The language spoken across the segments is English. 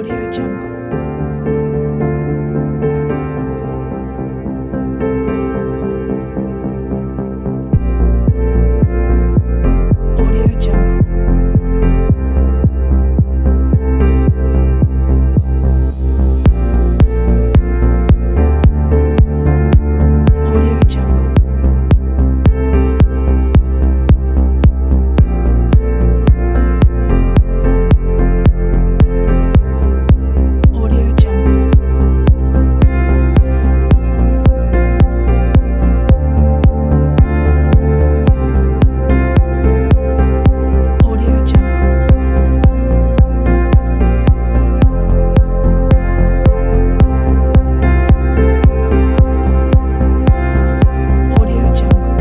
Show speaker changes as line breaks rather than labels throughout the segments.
Audio Jungle. Audio Jungle. Audio Jungle. Audio Jungle. Audio Jungle. Audio Jungle.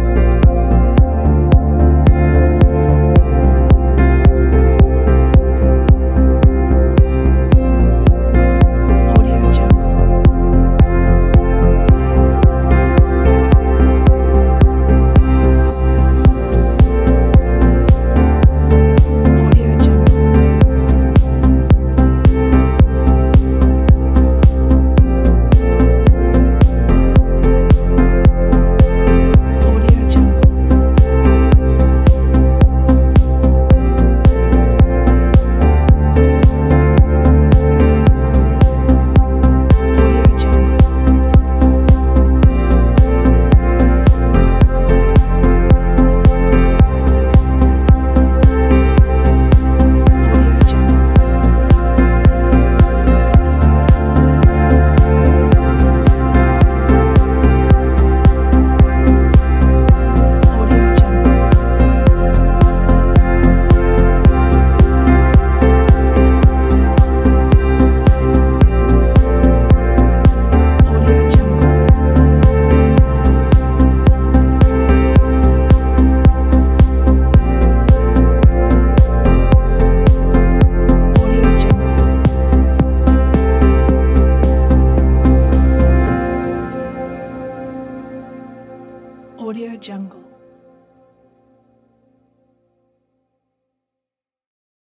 Audio Jungle. Audio Jungle. Audio Jungle. Audio Jungle. Audio Jungle. Audio Jungle. Audio Jungle. Audio Jungle. Audio Jungle.